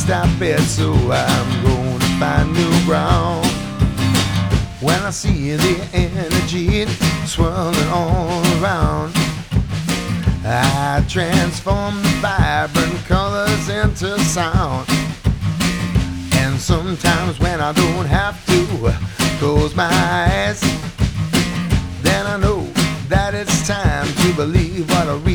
stop it, so I'm going to find new ground. When I see the energy swirling all around, I transform the vibrant colors into sound. And sometimes when I don't have to close my eyes, then I know that it's time to believe what I read.